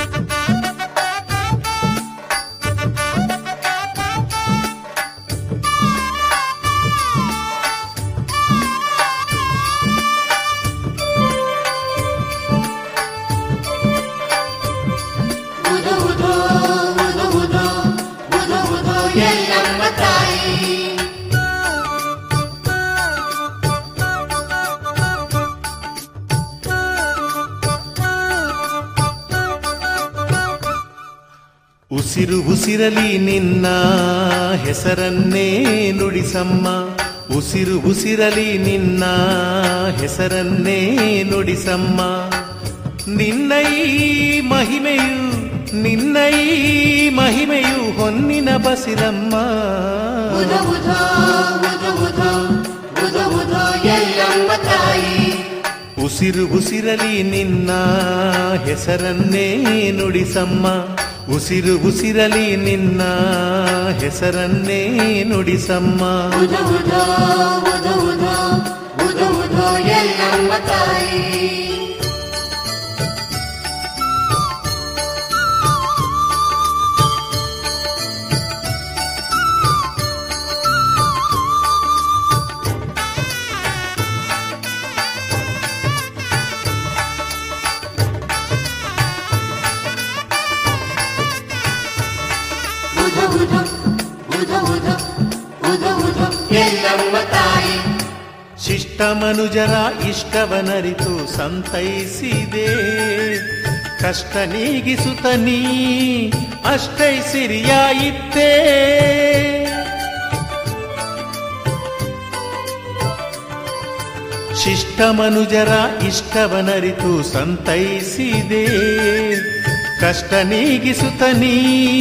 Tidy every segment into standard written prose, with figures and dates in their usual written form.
ಉಸಿರು ಉಸಿರಲಿ ನಿನ್ನ ಹೆಸರನ್ನೇ ನುಡಿಸಮ್ಮ, ಉಸಿರು ಉಸಿರಲಿ ನಿನ್ನ ಹೆಸರನ್ನೇ ನುಡಿಸಮ್ಮ. ನಿನ್ನೈ ಮಹಿಮೆಯು ನಿನ್ನೈ ಮಹಿಮೆಯು ಹೊನ್ನಿನ ಬಸಿರಮ್ಮ. ಉಸಿರು ಉಸಿರಲಿ ನಿನ್ನ ಹೆಸರನ್ನೇ ನುಡಿಸಮ್ಮ, ಉಸಿರು ಉಸಿರಲಿ ನಿನ್ನ ಹೆಸರನ್ನೇ ನುಡಿಸಮ್ಮ. ಶಿಷ್ಟ ಮನುಜರ ಇಷ್ಟವನರಿತು ಸಂತೈಸಿದೆ, ಕಷ್ಟ ನೀಗಿಸುತ್ತ ನೀ ಅಷ್ಟೈಸಿರಿಯಾಯಿತ್ತೇ. ಶಿಷ್ಟ ಮನುಜರ ಇಷ್ಟವನರಿತು ಸಂತೈಸಿದೆ, ಕಷ್ಟ ನೀಗಿಸುತ್ತ ನೀ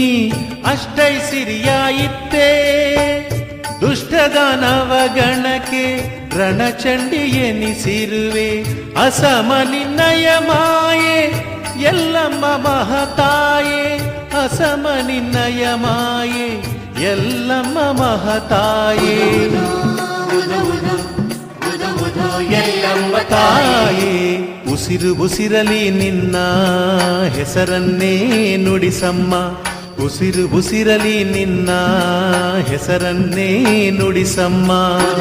ಅಷ್ಟೈಸಿರಿಯಾಯಿತ್ತೇ. ದುಷ್ಟದಾನವ ಗಣಕ್ಕೆ ರಣಚಂಡಿ ಎನಿಸಿರುವೆ, ಅಸಮ ನಿನ್ನಯ ಮಾಯೆ ಎಲ್ಲಮ್ಮ ಮಹತಾಯೆ. ಅಸಮ ನಿನ್ನಯ ಮಾಯೆ ಎಲ್ಲಮ್ಮ ಮಹತಾಯೆ. ತಾಯೇ ಉಸಿರು ಉಸಿರಲಿ ನಿನ್ನ ಹೆಸರನ್ನೇ ನುಡಿಸಮ್ಮ, ಉಸಿರು ಉಸಿರಲಿ ನಿನ್ನ ಹೆಸರನ್ನೇ ನುಡಿಸಮ್ಮ.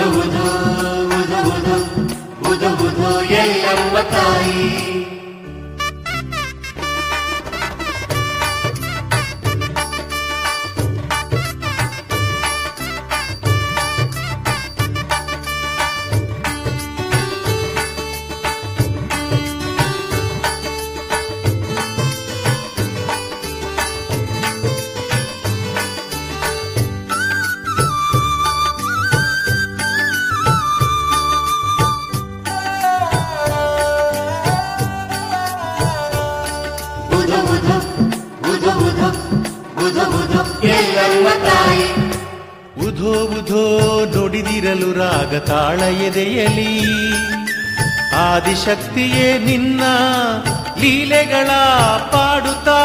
ಉಧೋ ಉಧೋ ನುಡಿದಿರಲು ರಾಗ ತಾಳ ಎದೆಯಲಿ, ಆದಿಶಕ್ತಿಯೇ ನಿನ್ನ ಲೀಲೆಗಳ ಪಾಡುತ್ತಾ.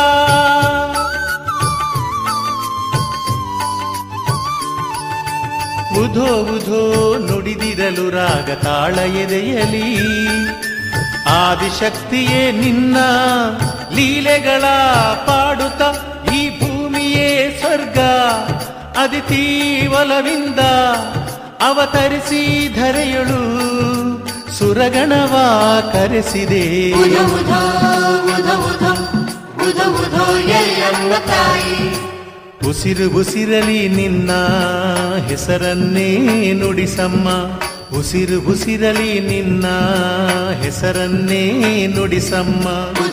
ಉಧೋ ಉಧೋ ನುಡಿದಿರಲು ರಾಗ ತಾಳ ಎದೆಯಲಿ, ಆದಿಶಕ್ತಿಯೇ ನಿನ್ನ ಲೀಲೆಗಳ ಪಾಡುತ್ತಾ. ಈ ಭೂಮಿಯೇ ಸ್ವರ್ಗ ಅದಿತಿ ಒಲವಿಂದ ಅವತರಿಸಿ ಧರೆಯಳು ಸುರಗಣವ ಕರೆಸಿದೆ. ಉಸಿರು ಉಸಿರಲಿ ನಿನ್ನ ಹೆಸರನ್ನೇ ನುಡಿಸಮ್ಮ, ಉಸಿರು ಉಸಿರಲಿ ನಿನ್ನ ಹೆಸರನ್ನೇ ನುಡಿಸಮ್ಮ.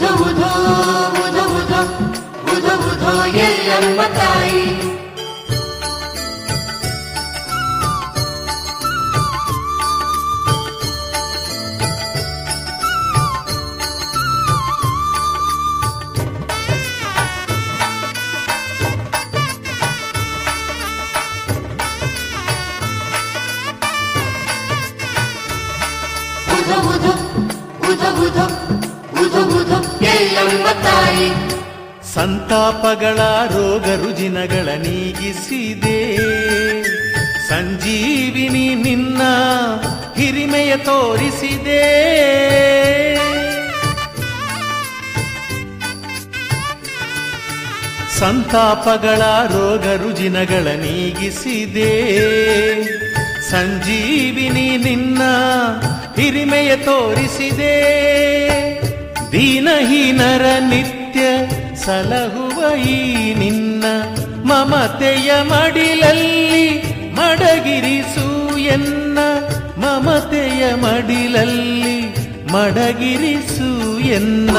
ಸಂತಾಪಗಳ ರೋಗ ರುಜಿನಗಳ ನೀಗಿಸಿದೆ, ಸಂಜೀವಿನಿ ನಿನ್ನ ಹಿರಿಮೆಯ ತೋರಿಸಿದೆ. ಸಂತಾಪಗಳ ರೋಗ ರುಜಿನಗಳ ನೀಗಿಸಿದೆ. ಸಂಜೀವಿನಿ ನಿನ್ನ ಹಿರಿಮೆಯ ತೋರಿಸಿದೆ. ದೀನಹೀನರ ನಿತ್ಯ ಸಲಹುವ ಈ ನಿನ್ನ ಮಮತೆಯ ಮಡಿಲಲ್ಲಿ ಮಡಗಿರಿಸು ಎನ್ನ. ಮಮತೆಯ ಮಡಿಲಲ್ಲಿ ಮಡಗಿರಿಸು ಎನ್ನ.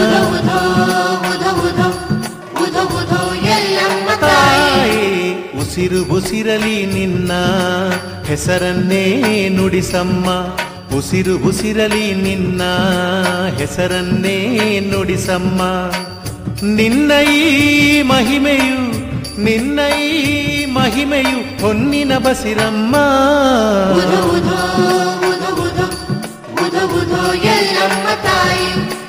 ತಾಯಿ ಉಸಿರು ಉಸಿರಲಿ ನಿನ್ನ ಹೆಸರನ್ನೇ ನುಡಿಸಮ್ಮ. ಉಸಿರು ಉಸಿರಲಿ ನಿನ್ನ ಹೆಸರನ್ನೇ ನುಡಿಸಮ್ಮ. ನಿನ್ನ ಈ ಮಹಿಮೆಯು ನಿನ್ನ ಈ ಮಹಿಮೆಯು ಹೊನ್ನಿನ ಬಸಿರಮ್ಮ. ಎಲ್ಲಮ್ಮ ತಾಯಿ